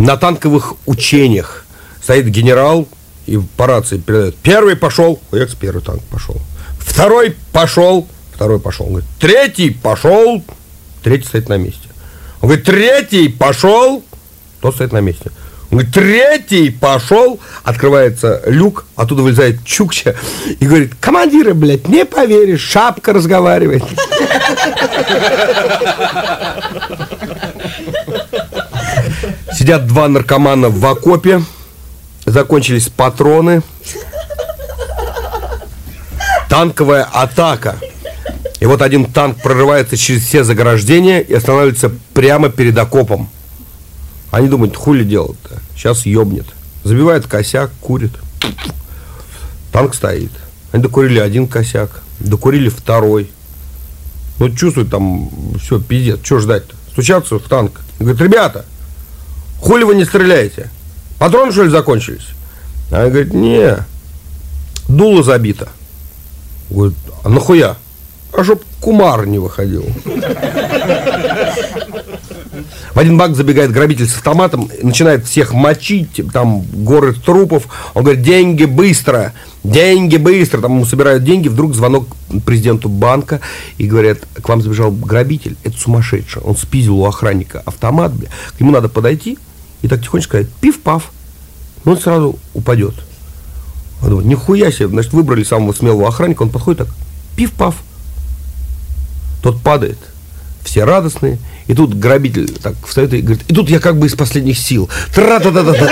На танковых учениях стоит генерал и по рации передает: первый пошел, первый танк пошел. Второй пошел. Он говорит: третий пошел. Третий стоит на месте. Он говорит: третий пошел. Тот стоит на месте. Он говорит: третий пошел. Открывается люк, оттуда вылезает Чукча и говорит: командиры, блядь, не поверишь, шапка разговаривает. Сидят два наркомана в окопе. Закончились патроны. Танковая атака. И вот один танк прорывается через все заграждения и останавливается прямо перед окопом. Они думают: хули делать-то? Сейчас ёбнет. Забивает косяк, курит. Танк стоит. Они докурили один косяк, докурили второй. Ну, чувствуют там, все, пиздец, что ждать-то? Стучатся в танк. Говорят: ребята, хули вы не стреляете? Патроны, что ли, закончились? А они говорят: не, дуло забито. Говорит: а нахуя? А чтоб кумар не выходил. В один бак забегает грабитель с автоматом, начинает всех мочить, там горы трупов. Он говорит: деньги быстро, деньги быстро. Там ему собирают деньги, вдруг звонок президенту банка, и говорят: к вам забежал грабитель, это сумасшедший. Он спиздил у охранника автомат, бля. К нему надо подойти и так тихонечко сказать: пиф-паф. Но он сразу упадет. Он думает: нихуя себе, значит, выбрали самого смелого охранника. Он подходит так: пиф-паф. Тот падает, все радостные. И тут грабитель так встает и говорит: и тут я как бы из последних сил. Тра-та-та-та-та.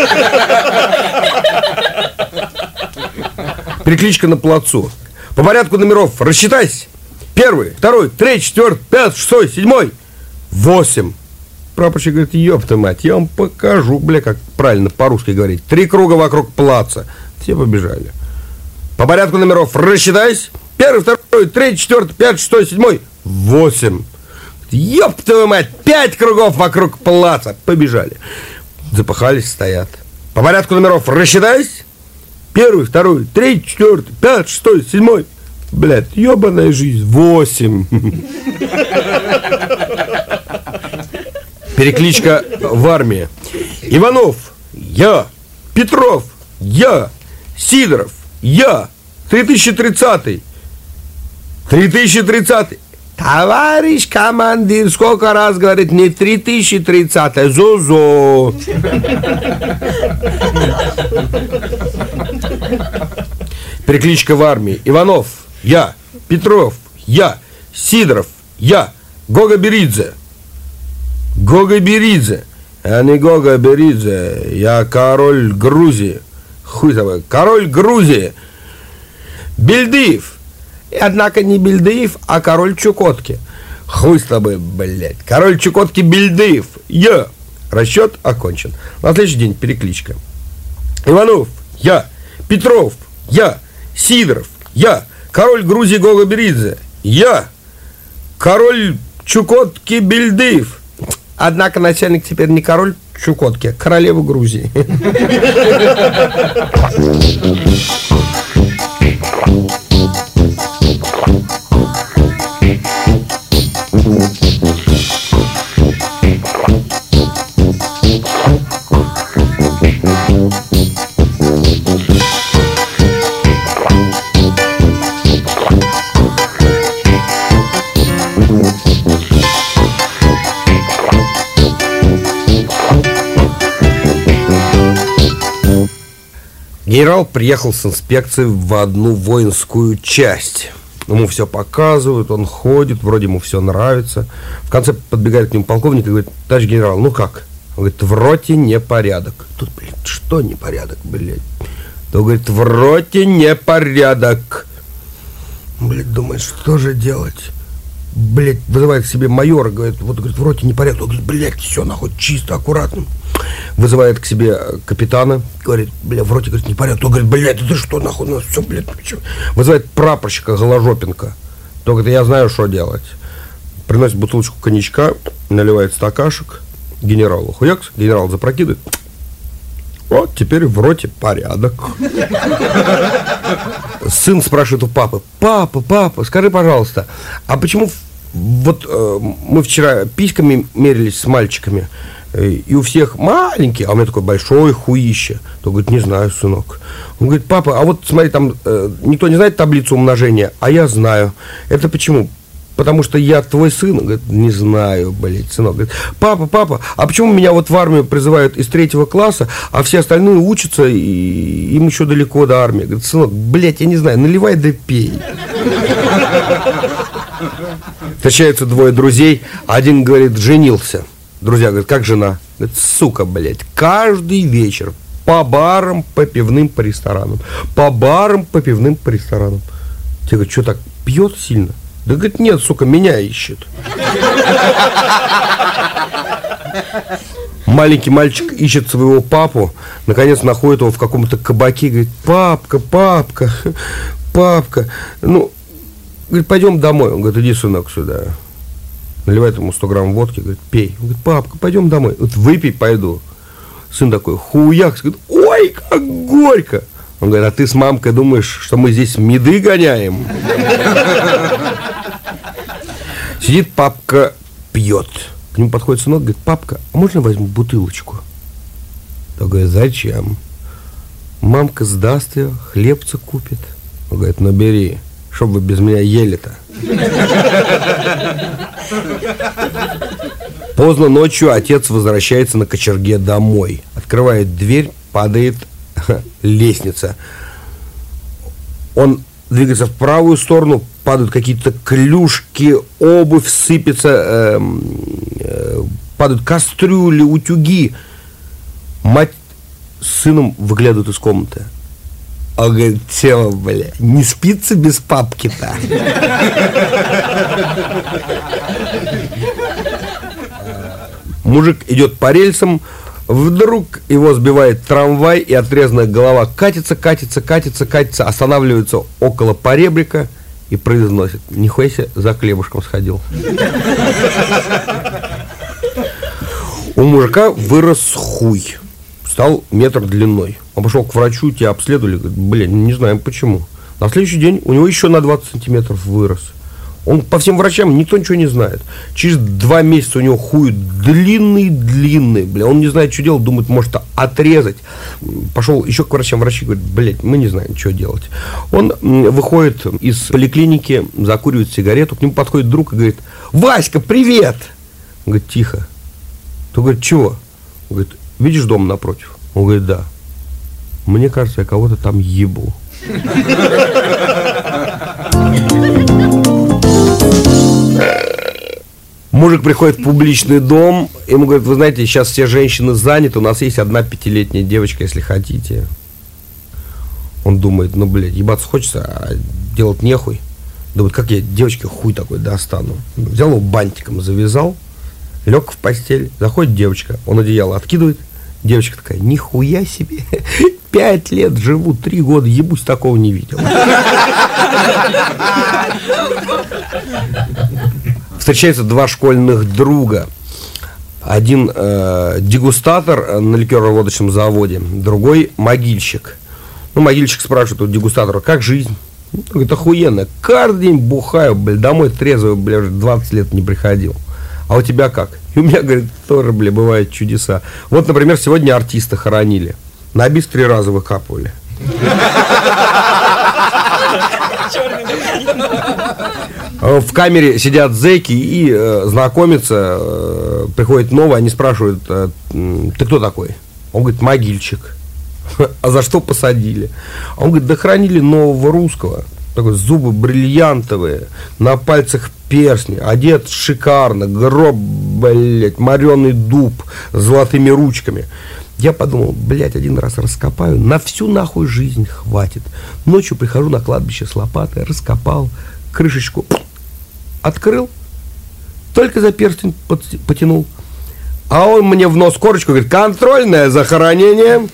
Перекличка на плацу. По порядку номеров рассчитайся. 1, 2, 3, 4, 5, 6, 7, 8. Прапорщик говорит: ёпта мать, я вам покажу, бля, как правильно по-русски говорить. 3 круга вокруг плаца. Все побежали. По порядку номеров рассчитайся. 1, 2, 3, 4, 5, 6, 7, 8. Ёб твою мать, 5 кругов вокруг плаца. Побежали. Запахались, стоят. По порядку номеров рассчитайся. 1, 2, 3, 4, 5, 6, 7. Блядь, ёбаная жизнь. 8. Перекличка в армии. Иванов, я. Петров, я. Сидоров, я. 3030. 3030. Товарищ командир, сколько раз говорит, не 3030, а зо-зо. Перекличка в армии. Иванов, я. Петров, я. Сидоров, я. Гога Беридзе. Гога Беридзе. Я не Гога Беридзе, я король Грузии. Хуй тобой, король Грузии. Бельдыев. Однако не Бельдыев, а король Чукотки. Хуй с тобой, блядь. Король Чукотки Бельдыев. Я. Расчет окончен. На следующий день перекличка. Иванов, я. Петров, я. Сидоров, я. Король Грузии Гога Беридзе. Я. Король Чукотки Бельдыев. Однако начальник теперь не король Чукотки, а королева Грузии. Генерал приехал с инспекцией в одну воинскую часть. Ему все показывают, он ходит, вроде ему все нравится. В конце подбегает к нему полковник и говорит: товарищ генерал, ну как? Он говорит: в роте непорядок. Тут, блядь, что непорядок, блядь? Он говорит: в роте непорядок. Блядь, думает, что же делать? Блядь, вызывает к себе майора, говорит: вот, говорит, в роте непорядок. Он говорит: блядь, все нахуй чисто, аккуратно. Вызывает к себе капитана, говорит: бля, в роте, говорит, непорядок. Он говорит: блядь, это что нахуй, у нас все, блядь, почему? Вызывает прапорщика Голожопенко. Тот говорит: я знаю, что делать. Приносит бутылочку коньячка, наливает стакашек генералу. Хуякс, генерал запрокидывает. Вот, теперь в роте порядок. Сын спрашивает у папы: папа, скажи, пожалуйста, а почему вот мы вчера письками мерились с мальчиками? И у всех маленький, а у меня такой большой хуище. То говорит, не знаю, сынок. Он говорит, папа, а вот смотри, там никто не знает таблицу умножения, а я знаю. Это почему? Потому что я твой сын. Он говорит, не знаю, блядь, сынок. Говорит, папа, а почему меня вот в армию призывают из 3 класса, а все остальные учатся, и им еще далеко до армии? Говорит, сынок, блядь, я не знаю, наливай да пей. Встречаются 2 друзей, один говорит, женился. Друзья говорят, как жена? Говорит, сука, блядь, каждый вечер по барам, по пивным, по ресторанам. По барам, по пивным, по ресторанам. Те говорят, что так, пьет сильно? Да, говорит, нет, сука, меня ищет. Маленький мальчик ищет своего папу, наконец находит его в каком-то кабаке, говорит, папка, ну, говорит, пойдем домой. Он говорит, иди, сынок, сюда. Наливает ему 100 грамм водки, говорит, пей. Он говорит, папка, пойдем домой. Вот выпей, пойду. Сын такой, хуяк, говорит, ой, как горько. Он говорит, а ты с мамкой думаешь, что мы здесь меды гоняем? Сидит папка, пьет. К нему подходит сынок, говорит, папка, а можно я возьму бутылочку? Он говорит, зачем? Мамка сдаст ее, хлебца купит. Он говорит, ну бери, чтоб вы без меня ели-то. Поздно ночью отец возвращается на кочерге домой. Открывает дверь, падает лестница. Он двигается в правую сторону, падают какие-то клюшки, обувь сыпется, падают кастрюли, утюги. Мать с сыном выглядывают из комнаты. Он говорит, Тема, бля, не спится без папки-то. Мужик идет по рельсам, вдруг его сбивает трамвай, и отрезанная голова катится, останавливается около поребрика и произносит, нихуя себе, за хлебушком сходил. У мужика вырос хуй, стал метр длиной. Он пошел к врачу, тебя обследовали, говорит, блин, не знаем почему. На следующий день у него еще на 20 сантиметров вырос. Он по всем врачам, никто ничего не знает. Через 2 месяца у него хуй длинный, бля. Он не знает, что делать, думает, может отрезать. Пошел еще к врачам, врачи говорят, блядь, мы не знаем, что делать. Он выходит из поликлиники, закуривает сигарету, к нему подходит друг и говорит, Васька, привет! Он говорит, тихо. Тот говорит, чего? Он говорит, видишь дом напротив? Он говорит, да. Мне кажется, я кого-то там ебу. Мужик приходит в публичный дом, ему говорят, вы знаете, сейчас все женщины заняты, у нас есть одна 5-летняя девочка, если хотите. Он думает, ну, блядь, ебаться хочется, а делать нехуй. Думает, как я девочке хуй такой достану. Взял его бантиком, завязал, лег в постель, заходит девочка, он одеяло откидывает, девочка такая, нихуя себе, 5 лет живу, 3 года, ебусь, такого не видел. Встречаются 2 школьных друга. Один дегустатор на ликероводочном заводе, другой могильщик. Ну, могильщик спрашивает у дегустатора, как жизнь? Он говорит, охуенно, каждый день бухаю, блядь, домой трезвый, блядь, уже 20 лет не приходил. А у тебя как? И у меня, говорит, тоже, блядь, бывают чудеса. Вот, например, сегодня артиста хоронили. На бис 3 раза выкапывали. В камере сидят зэки и знакомятся, приходит новый, они спрашивают, ты кто такой? Он говорит, могильщик. А за что посадили? Он говорит, да хранили нового русского. Такой, зубы бриллиантовые, на пальцах перстни, одет шикарно, гроб, блядь, мореный дуб с золотыми ручками. Я подумал, блядь, один раз раскопаю, на всю нахуй жизнь хватит. Ночью прихожу на кладбище с лопатой, раскопал, крышечку открыл, только за перстень потянул. А он мне в нос корочку говорит, контрольное захоронение.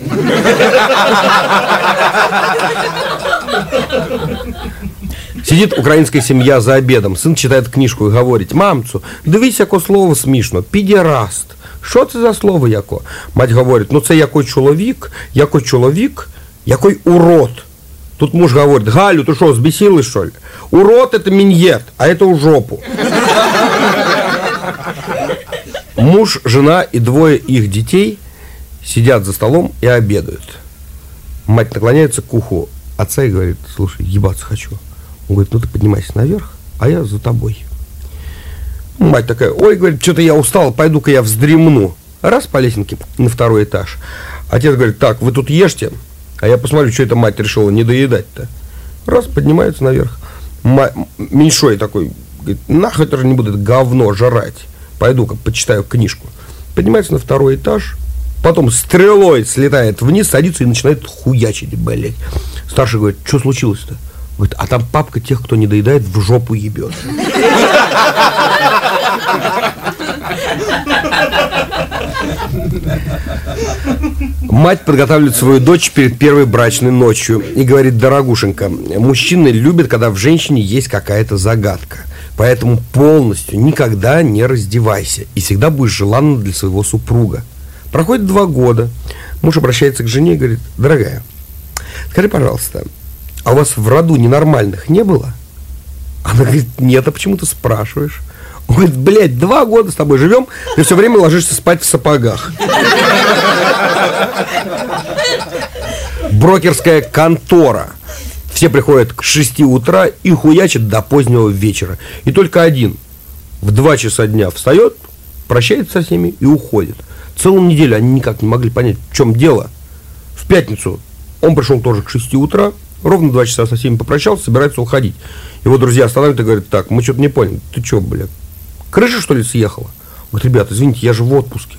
Сидит украинская семья за обедом, сын читает книжку и говорит, мамцу, дивись, яке слово смішно, підіраст. Що це за слово яко? Мать говорить, ну це який чоловік, який урод. Тут муж говорит, Галю, ты что, взбесилась, что ли? Урод это миньет, а это у жопу. Муж, жена и двое их детей сидят за столом и обедают. Мать наклоняется к уху отца и говорит: слушай, ебаться хочу. Он говорит: ну ты поднимайся наверх, а я за тобой. Мать такая: ой, говорит, что-то я устал, пойду-ка я вздремну. Раз по лесенке на второй этаж. Отец говорит: так, вы тут ешьте, а я посмотрю, что эта мать решила не доедать-то. Раз, поднимается наверх. Меньшой такой говорит: нахуй тоже не буду это говно жрать. Пойду-ка почитаю книжку. Поднимается на второй этаж, потом стрелой слетает вниз, садится и начинает хуячить, блядь. Старший говорит: что случилось-то? Говорит: а там папка тех, кто не доедает, в жопу ебет. Мать подготавливает свою дочь перед первой брачной ночью и говорит: дорогушенька, мужчины любят, когда в женщине есть какая-то загадка. Поэтому полностью никогда не раздевайся и всегда будешь желанна для своего супруга. Проходит 2 года. Муж обращается к жене и говорит: дорогая, скажи, пожалуйста, а у вас в роду ненормальных не было? Она говорит: нет, а почему ты спрашиваешь? Он говорит: блядь, 2 года с тобой живем, ты все время ложишься спать в сапогах. Брокерская контора. Все приходят к 6 утра и хуячат до позднего вечера. И только один в 2 часа дня встает, прощается со всеми и уходит. Целую неделю они никак не могли понять, в чем дело. В пятницу он пришел тоже к 6 утра, ровно 2 часа со всеми попрощался, собирается уходить. Его друзья останавливают и говорят: так, мы что-то не поняли, ты что, блядь, крыша, что ли, съехала? Он говорит: ребята, извините, я же в отпуске.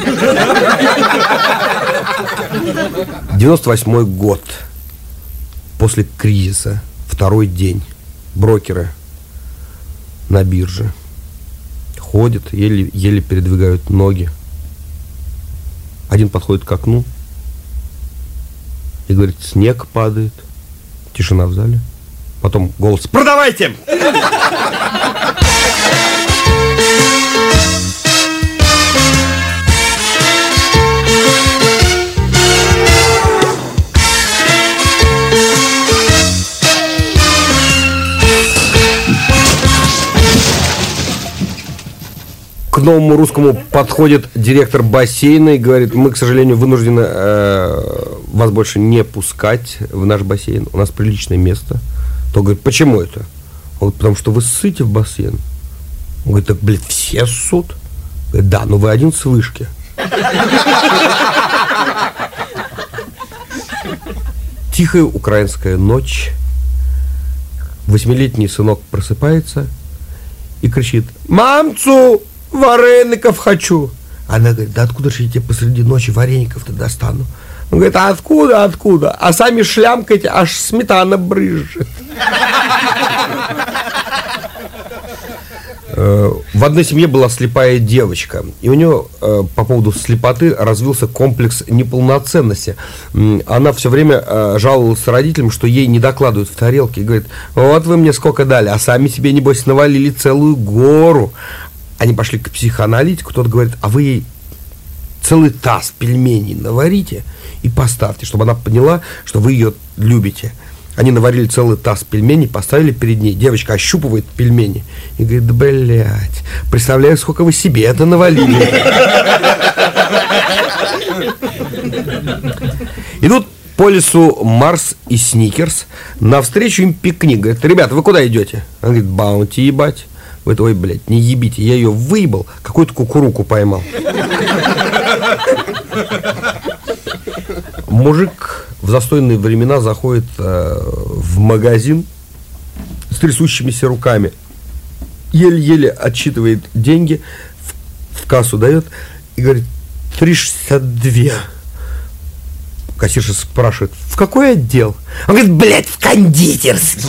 98-й год. После кризиса. 2-й день. Брокеры на бирже ходят, еле передвигают ноги. Один подходит к окну и говорит: снег падает. Тишина в зале. Потом голос: продавайте! К новому русскому подходит директор бассейна и говорит: мы, к сожалению, вынуждены вас больше не пускать в наш бассейн. У нас приличное место. То говорит: почему это? Он говорит: потому что вы ссыте в бассейн. Он говорит: так, блядь, все ссут? Говорит: да, но вы один с вышки. Тихая украинская ночь. 8-летний сынок просыпается и кричит: мамцу, вареников хочу. Она говорит: да откуда же я тебе посреди ночи вареников-то достану? Он говорит: а откуда? А сами шлямкаете, аж сметана брызжет. В одной семье была слепая девочка, и у нее по поводу слепоты развился комплекс неполноценности. Она все время жаловалась родителям, что ей не докладывают в тарелке, и говорит: вот вы мне сколько дали, а сами себе, небось, навалили целую гору. Они пошли к психоаналитику, тот говорит: а вы ей целый таз пельменей наварите и поставьте, чтобы она поняла, что вы ее любите. Они наварили целый таз пельменей, поставили перед ней. Девочка ощупывает пельмени и говорит: да, блядь, представляю, сколько вы себе это навалили. Идут по лесу Марс и Сникерс. Навстречу им пикник. Говорит: ребята, вы куда идете? Он говорит: баунти ебать. Вы ой, блядь, не ебите, я ее выебал, какую-то кукуруку поймал. Мужик в застойные времена заходит в магазин с трясущимися руками, еле-еле отсчитывает деньги, в кассу дает и говорит: 3,62. Кассирша спрашивает: в какой отдел? Он говорит: блядь, в кондитерский.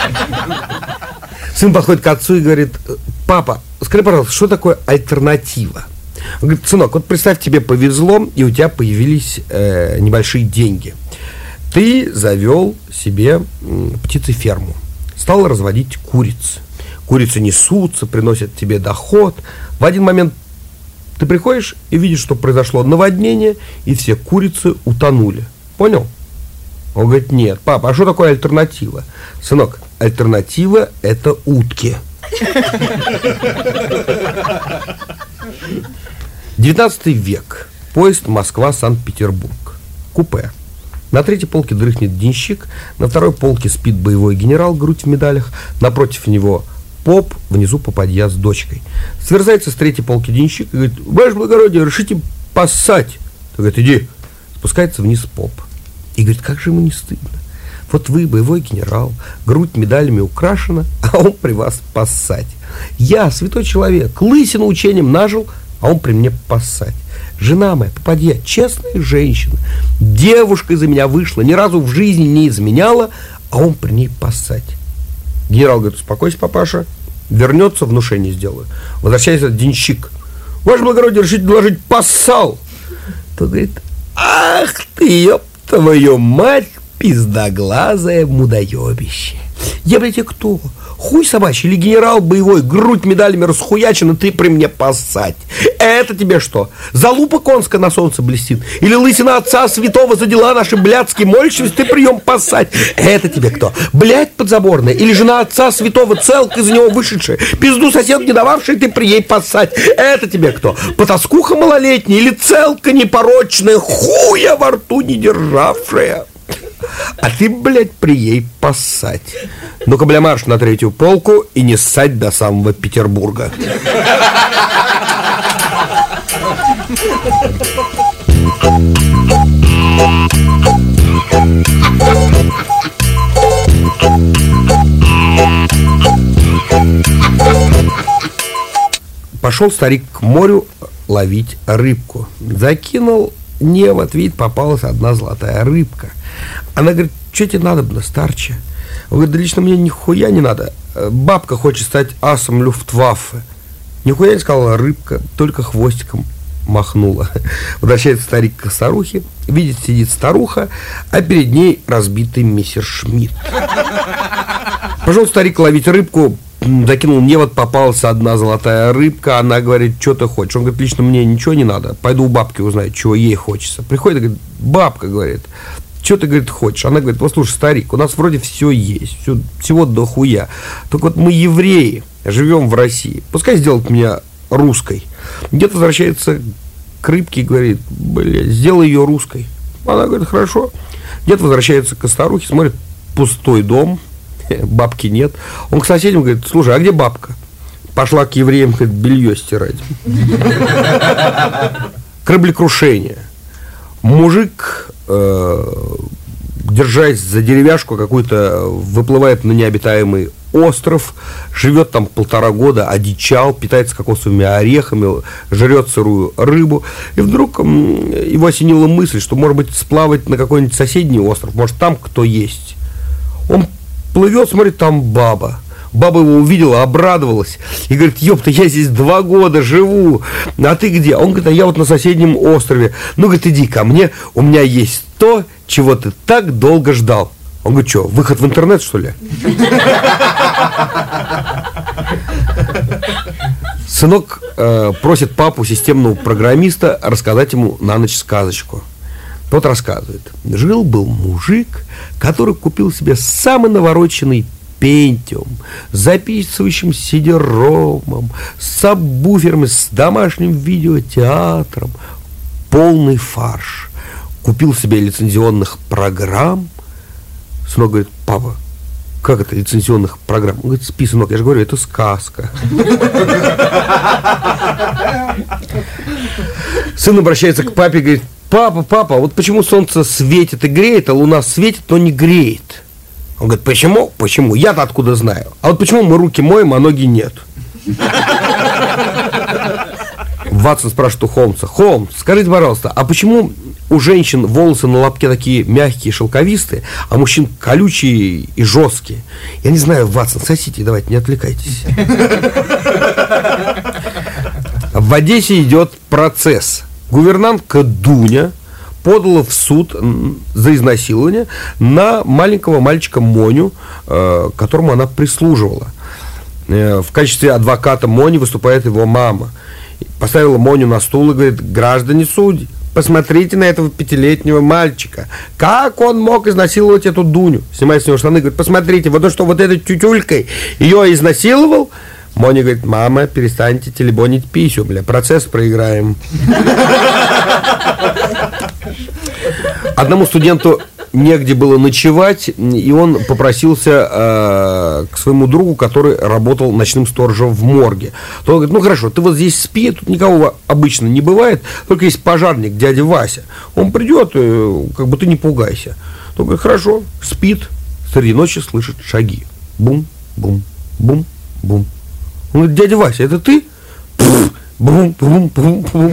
Сын подходит к отцу и говорит: папа, скажи, пожалуйста, что такое альтернатива? Он говорит: сынок, вот представь, тебе повезло, и у тебя появились небольшие деньги. Ты завел себе птицеферму, стал разводить куриц. Курицы несутся, приносят тебе доход. В один момент ты приходишь и видишь, что произошло наводнение, и все курицы утонули. Понял? Он говорит: нет, папа, а что такое альтернатива? Сынок, альтернатива – это утки. XIX век. Поезд Москва-Санкт-Петербург. Купе. На третьей полке дрыхнет денщик, на второй полке спит боевой генерал, грудь в медалях, напротив него поп, внизу попадья с дочкой. Сверзается с третьей полки денщик и говорит: ваше благородие, решите поссать. Он говорит: иди. Спускается вниз поп. И говорит: как же ему не стыдно. Вот вы, боевой генерал, грудь медалями украшена, а он при вас поссать. Я, святой человек, лысину учением нажил, а он при мне поссать. Жена моя, попадья, честная женщина, девушка из-за меня вышла, ни разу в жизни не изменяла, а он при ней поссать. Генерал говорит: успокойся, папаша, вернется, внушение сделаю. Возвращается денщик: ваше благородие, решите доложить, поссал. Тот говорит: ах ты, ёб твою мать, пиздоглазое мудоебище. Я, блядь, кто? Хуй собачий или генерал боевой, грудь медалями расхуячена, ты при мне поссать. Это тебе что? Залупа конская на солнце блестит? Или лысина отца святого за дела наши блядские мольщивость, ты прием поссать? Это тебе кто? Блядь подзаборная? Или жена отца святого, целка из него вышедшая, пизду сосед не дававший, ты при ей поссать? Это тебе кто? Потаскуха малолетняя или целка непорочная, хуя во рту не державшая? А ты, блядь, при ей поссать. Ну-ка, бля, марш на третью полку и не ссать до самого Петербурга. Пошел старик к морю ловить рыбку. Закинул невод, видит, попалась одна золотая рыбка. Она говорит: что тебе надо, старче? Он говорит: да лично мне нихуя не надо. Бабка хочет стать асом Люфтваффе. Нихуя не сказала рыбка, только хвостиком махнула. Возвращается старик к старухе, видит, сидит старуха, а перед ней разбитый мессершмитт. Пошел старик ловить рыбку, закинул невод, попалась одна золотая рыбка. Она говорит: что ты хочешь? Он говорит: лично мне ничего не надо, пойду у бабки узнаю, чего ей хочется. Приходит и говорит: бабка, говорит, что ты, говорит, хочешь? Она говорит: послушай, старик, у нас вроде все есть, всего до хуя. Только вот мы евреи, живем в России, пускай сделают меня русской. Дед возвращается к рыбке и говорит: блядь, сделай ее русской. Она говорит: хорошо. Дед возвращается к старухе, смотрит, пустой дом, бабки нет. Он к соседям говорит: слушай, а где бабка? Пошла к евреям, говорит, белье стирать. Кораблекрушение. Мужик, держась за деревяшку какую-то, выплывает на необитаемый остров, живет там 1,5 года, одичал, питается кокосовыми орехами, жрет сырую рыбу. И вдруг его осенила мысль, что, может быть, сплавать на какой-нибудь соседний остров, может, там кто есть. Он плывет, смотрит, там баба. Баба его увидела, обрадовалась и говорит: ёпта, я здесь 2 года живу, а ты где? Он говорит: а я вот на соседнем острове. Ну, говорит, иди ко мне, у меня есть то, чего ты так долго ждал. Он говорит: что, выход в интернет, что ли? Сынок просит папу, системного программиста, рассказать ему на ночь сказочку. Тот рассказывает: жил-был мужик, который купил себе самый навороченный Пентиум, с записывающим CD-ромом, с сабвуферами, с домашним видеотеатром. Полный фарш. Купил себе лицензионных программ. Сынок говорит: папа, как это лицензионных программ? Он говорит: спи, сынок, я же говорю, это сказка. Сын обращается к папе и говорит: папа, вот почему солнце светит и греет, а луна светит, но не греет? Он говорит: почему? Почему? Я-то откуда знаю? А вот почему мы руки моем, а ноги нет? Ватсон спрашивает у Холмса: Холмс, скажите, пожалуйста, а почему у женщин волосы на лобке такие мягкие, шелковистые, а у мужчин колючие и жесткие? Я не знаю, Ватсон, сосите, давайте, не отвлекайтесь. В Одессе идет процесс. Гувернантка Дуня подала в суд за изнасилование на маленького мальчика Моню, которому она прислуживала. В качестве адвоката Мони выступает его мама. Поставила Моню на стул и говорит: граждане судьи, посмотрите на этого 5-летнего мальчика. Как он мог изнасиловать эту Дуню? Снимает с него штаны и говорит: посмотрите, вот то, что вот этой тютюлькой ее изнасиловал. Моня говорит: мама, перестаньте телебонить писю, бля, процесс проиграем. Одному студенту негде было ночевать, и он попросился к своему другу, который работал ночным сторожем в морге. То он говорит: ну хорошо, ты вот здесь спи, тут никого обычно не бывает, только есть пожарник, дядя Вася. Он придет, как бы ты не пугайся. То он говорит: хорошо, спит, среди ночи слышит шаги. Бум, бум, бум, бум. Он говорит: дядя Вася, это ты? Бум, бум, бум, бум.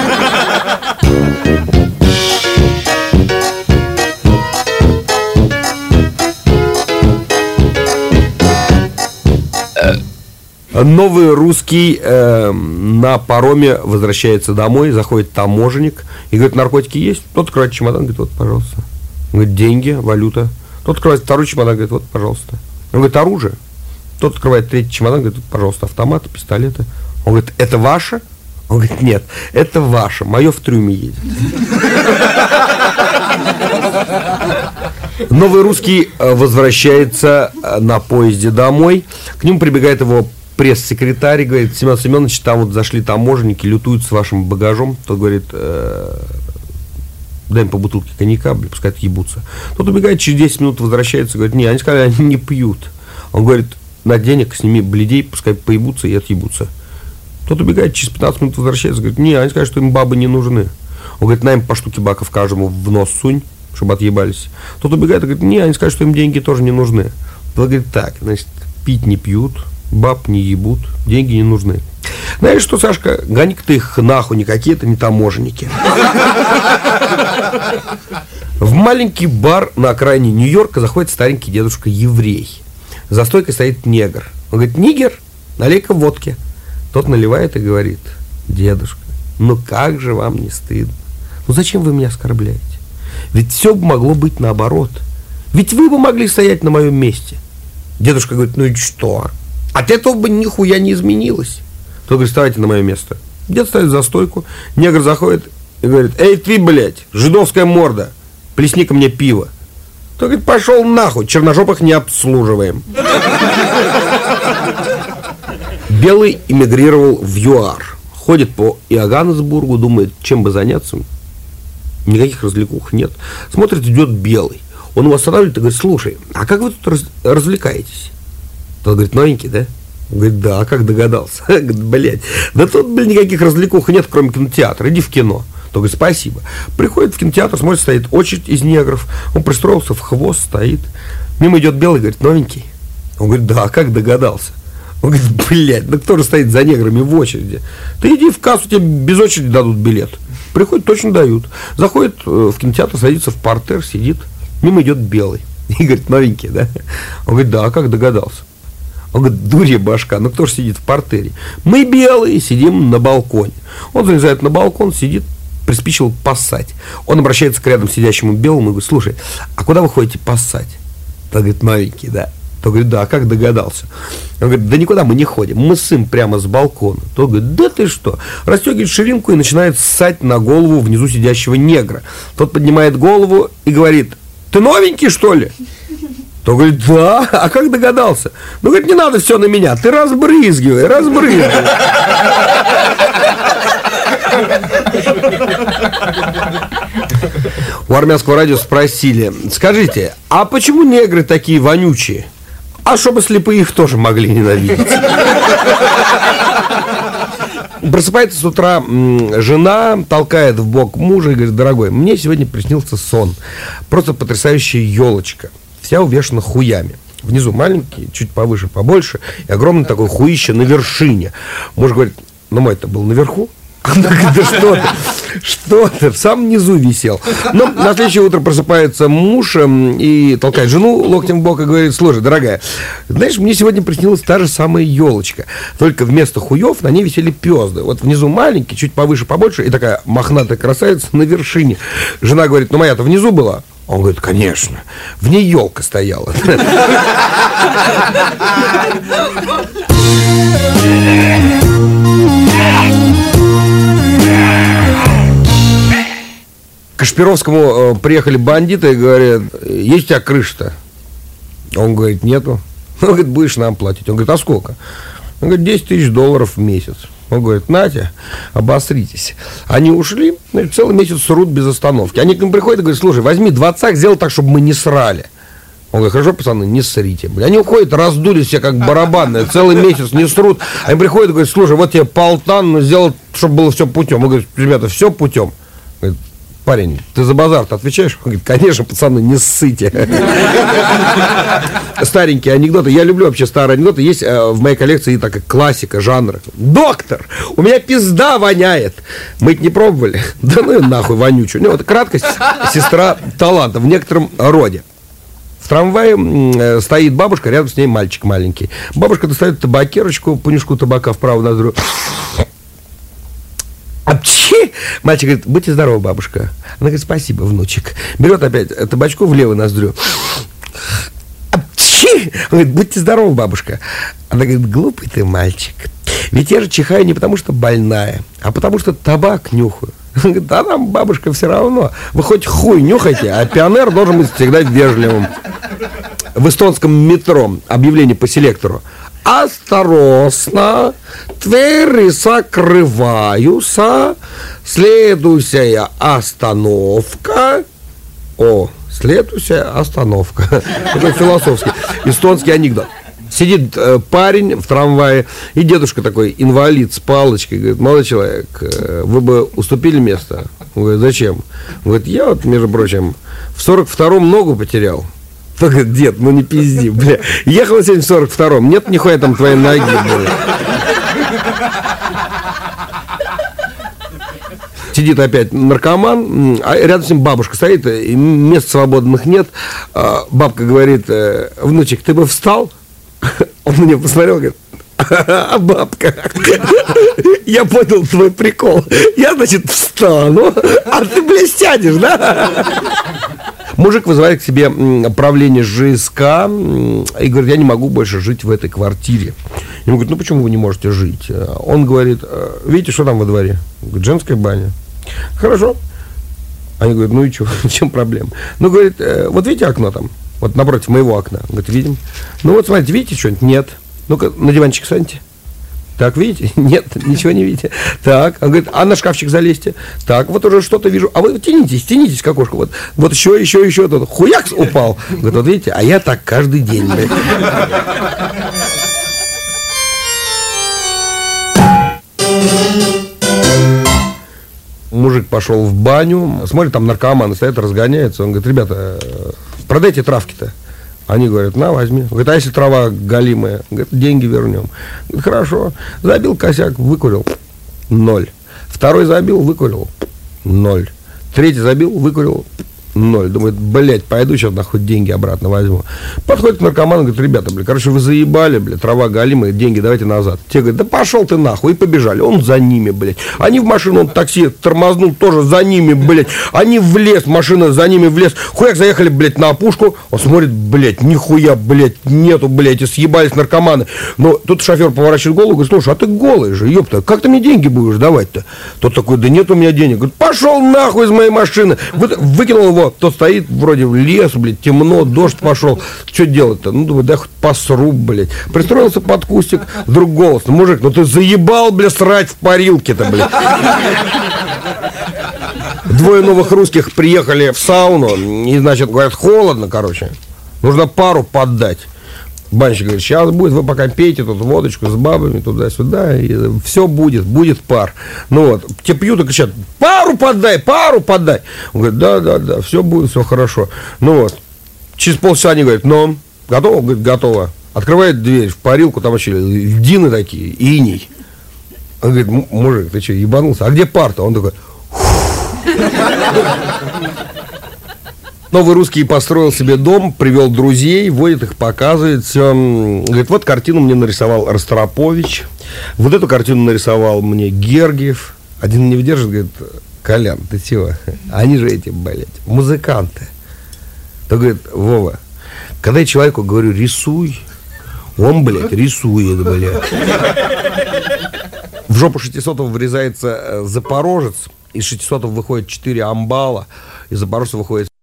Новый русский на пароме возвращается домой, заходит таможенник и говорит: наркотики есть? Тот открывает чемодан, говорит: вот, пожалуйста. Он говорит: деньги, валюта. Тот открывает второй чемодан, говорит: вот, пожалуйста. Он говорит: оружие. Тот открывает третий чемодан, говорит: вот, пожалуйста, автоматы, пистолеты. Он говорит: это ваше? Он говорит: нет, это ваше, мое в трюме едет. Новый русский возвращается на поезде домой. К нему прибегает его пресс-секретарь и говорит: Семен Семенович, там вот зашли таможенники, лютуют с вашим багажом. Тот говорит: дай им по бутылке коньяка, пускай отъебутся. Тот убегает, через 10 минут возвращается, говорит: не, они сказали, они не пьют. Он говорит: на денег сними бледей, пускай поебутся и отъебутся. Тот убегает, через 15 минут возвращается, говорит: не, они сказали, что им бабы не нужны. Он говорит: на им по штуке баков каждому в нос сунь, чтобы отъебались. Тот убегает и говорит: не, они сказали, что им деньги тоже не нужны. Тот говорит: так, значит, пить не пьют, баб не ебут, деньги не нужны. Знаешь что, Сашка, гони-ка ты их нахуй, никакие это не таможенники. В маленький бар на окраине Нью-Йорка заходит старенький дедушка-еврей. За стойкой стоит негр. Он говорит: нигер, налей-ка водки. Тот наливает и говорит: дедушка, ну как же вам не стыдно? Ну зачем вы меня оскорбляете? Ведь все бы могло быть наоборот. Ведь вы бы могли стоять на моем месте. Дедушка говорит: ну и что? От этого бы нихуя не изменилось. Тот говорит: вставайте на мое место. Дед ставит за стойку. Негр заходит и говорит: эй ты, блядь, жидовская морда, плесни-ка мне пиво. Тот говорит: пошел нахуй, черножопых не обслуживаем. Белый эмигрировал в ЮАР. Ходит по Иоганнесбургу, думает, чем бы заняться. Никаких развлекух нет. Смотрит, идет белый. Он его останавливает и говорит: слушай, а как вы тут развлекаетесь? Тот говорит: новенький, да? Он говорит: да, а как догадался? Говорит: блядь, да тут, блядь, никаких развлекух нет, кроме кинотеатра, иди в кино. Тот говорит: спасибо. Приходит в кинотеатр, смотрит, стоит очередь из негров. Он пристроился в хвост, стоит. Мимо идет белый, говорит: новенький. Он говорит: да, а как догадался? Он говорит: блядь, да кто же стоит за неграми в очереди? Ты иди в кассу, тебе без очереди дадут билет. Приходит, точно дают. Заходит в кинотеатр, садится в партер, сидит. Мимо идет белый. И говорит: новенький, да? Он говорит: да, а как догадался? Он говорит: дурья башка, ну кто же сидит в партере? Мы белые сидим на балконе. Он залезает на балкон, сидит, приспичил поссать. Он обращается к рядом сидящему белому и говорит: слушай, а куда вы ходите поссать? Тот говорит: новенький, да? Тот говорит: да, а как догадался? Он говорит: да никуда мы не ходим, мы ссым прямо с балкона. Тот говорит: да ты что? Расстегивает ширинку и начинает ссать на голову внизу сидящего негра. Тот поднимает голову и говорит: ты новенький, что ли? Тот говорит: да, а как догадался? Ну, говорит: не надо все на меня, ты разбрызгивай. У армянского радио спросили: скажите, а почему негры такие вонючие? А чтобы слепые их тоже могли ненавидеть. Просыпается с утра жена, толкает в бок мужа и говорит: дорогой, мне сегодня приснился сон. Просто потрясающая елочка, вся увешана хуями. Внизу маленький, чуть повыше, побольше, и огромный такой хуище на вершине. Муж говорит: ну мой-то был наверху. Да что ты, в самом низу висел. Но на следующее утро просыпается муж и толкает жену локтем в бок и говорит: слушай, дорогая, знаешь, мне сегодня приснилась та же самая елочка, только вместо хуев на ней висели пёзды. Вот внизу маленький, чуть повыше, побольше, и такая мохнатая красавица на вершине. Жена говорит: ну моя-то внизу была. Он говорит: конечно, в ней елка стояла. К Кашпировскому приехали бандиты и говорят: есть у тебя крыша-то? Он говорит: нету. Он говорит: будешь нам платить. Он говорит: а сколько? Он говорит, $10 000 в месяц. Он говорит, Натя, обосритесь. Они ушли, целый месяц срут без остановки. Они к ним приходят и говорят, слушай, возьми 20, сделай так, чтобы мы не срали. Он говорит, хорошо, пацаны, не ссрите. Они уходят, раздулись все как барабанные, целый месяц не срут. Они приходят и говорят, слушай, вот тебе полтан, но сделал, чтобы было все путем. Он говорит, ребята, все путем. Говорит, парень, ты за базар-то отвечаешь? Он говорит, конечно, пацаны, не ссыте. Старенькие анекдоты. Я люблю вообще старые анекдоты. Есть в моей коллекции такая классика жанра. Доктор, у меня пизда воняет. Мы это не пробовали. Да ну нахуй вонючую. Ну, вот краткость сестра таланта в некотором роде. В трамвае стоит бабушка, рядом с ней мальчик маленький. Бабушка достает табакерочку, понюшку табака в правую ноздрю. Апчи! Мальчик говорит, будьте здоровы, бабушка. Она говорит, спасибо, внучек. Берет опять табачку в левую ноздрю. Апчи! Он говорит, будьте здоровы, бабушка. Она говорит, глупый ты мальчик. Ведь я же чихаю не потому, что больная, а потому, что табак нюхаю. Он говорит, да нам, бабушка, все равно. Вы хоть хуй нюхайте, а пионер должен быть всегда вежливым. В эстонском метро объявление по селектору. Осторожно, двери закрываются, следующая остановка. Следующая остановка. Это философский, эстонский анекдот. Сидит парень в трамвае, и дедушка такой, инвалид с палочкой, говорит, молодой человек, вы бы уступили место? Он говорит, зачем? Он говорит, я вот, между прочим, в 42-м ногу потерял. Он говорит, дед, ну не пизди, бля. Ехал сегодня в 42-м, нет нихуя там твоей ноги, бля. Сидит опять наркоман, а рядом с ним бабушка стоит, и мест свободных нет. Бабка говорит, внучек, ты бы встал? Он на нее посмотрел, говорит, бабка, я понял твой прикол. Я, значит, встану, а ты, блядь, сядешь, да? Мужик вызывает к себе правление ЖСК и говорит, я не могу больше жить в этой квартире. Ему говорят, ну почему вы не можете жить? Он говорит, видите, что там во дворе? Говорит, женская баня. Хорошо. Они говорят, ну и что, в чем проблема? Ну, говорит, вот видите окно там? Вот напротив моего окна. Говорит, видим. Ну вот, смотрите, видите что-нибудь? Нет. Ну-ка, на диванчик встаньте. Так, видите? Нет, ничего не видите. Так, он говорит, а на шкафчик залезьте. Так, вот уже что-то вижу. А вы тянитесь к окошку. Вот еще. Тут хуякс упал. Говорит, вот видите, а я так каждый день. Мужик пошел в баню, смотрит, там наркоманы стоят, разгоняются. Он говорит, ребята, продайте травки-то. Они говорят, на, возьми. Говорит, а если трава галимая? Говорит, деньги вернем. Говорит, хорошо. Забил косяк, выкурил. 0. Второй забил, выкурил. 0. Третий забил, выкурил. 0. Думает, блядь, пойду сейчас нахуй деньги обратно возьму. Подходит к наркоману, говорит, ребята, блядь, короче, вы заебали, блядь, трава галимая, деньги давайте назад. Те говорят, да пошел ты нахуй, и побежали. Он за ними, блядь. Они в машину, он такси тормознул, тоже за ними, блядь. Они в лес, машина за ними в лес. Хуяк заехали, блядь, на опушку. Он смотрит, блядь, нихуя, блядь, нету, блядь, и съебались наркоманы. Но тут шофер поворачивает голову, говорит, слушай, а ты голый же, ёпта, как ты мне деньги будешь давать-то? Тот такой, да нет у меня денег. Говорит, пошел нахуй из моей машины. Выкинул его. Тот стоит, вроде в лес, блядь, темно, дождь пошел. Что делать-то? Ну, думаю, да хоть посру, блядь. Пристроился под кустик, вдруг голос. Ну, мужик, ну ты заебал, блядь, срать в парилке-то, блядь. Двое новых русских приехали в сауну, и, значит, говорят, холодно, короче. Нужно пару поддать. Банщик говорит, сейчас будет, вы пока пейте тут водочку с бабами туда-сюда, и все будет пар. Ну вот, те пьют и кричат, пару поддай. Он говорит, да, все будет, все хорошо. Ну вот, через полчаса они говорят, ну, готово? Говорит, готово. Открывает дверь в парилку, там вообще льдины такие, иней. Он говорит, мужик, ты что, ебанулся? А где пар-то? Он такой, новый русский построил себе дом, привел друзей, водит их, показывает все. Говорит, вот картину мне нарисовал Ростропович, вот эту картину нарисовал мне Гергиев. Один не выдержит, говорит, Колян, ты чего? Они же эти, блядь, музыканты. То говорит, Вова, когда я человеку говорю, рисуй, он, блядь, рисует, блядь. В жопу 600-го врезается запорожец, из 600-го выходит 4 амбала, из запорожца выходит